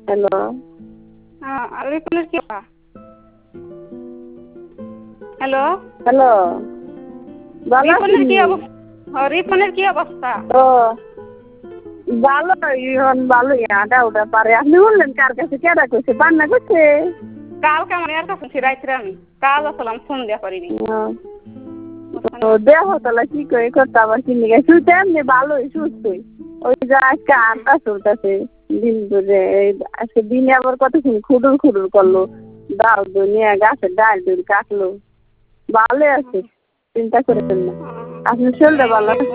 Hello. রিপনের কি অবস্থা? হ্যালো, হ্যালো, ভালো রিপনের কি আছেন? অবস্থা? রিপনের কি অবস্থা? ও ভালো, এখন ভালোই আটা ওটা পারে। আপনি বললেন কার কাছে কেডা করছে, পান্না করছে? কালকে আমার এর কাছে রাইতে আমি কাজ আসলাম, ফোন দিয়া পারিনি। ও দেহ তাহলে কি করে করতে আবার কিনে গেছে, তুই তো এমনি ভালোই সুস্থই। ওই যে আজকে আটা চলতেছে দিন ধরে, আজকে দিনে আবার কতক্ষণ খুডুর খুডুর করলো, ডাল নিয়ে গাছের ডাল কাটলো। ভালোই আছে, চিন্তা করেন না। আপনার শরীরটা ভালো আছে?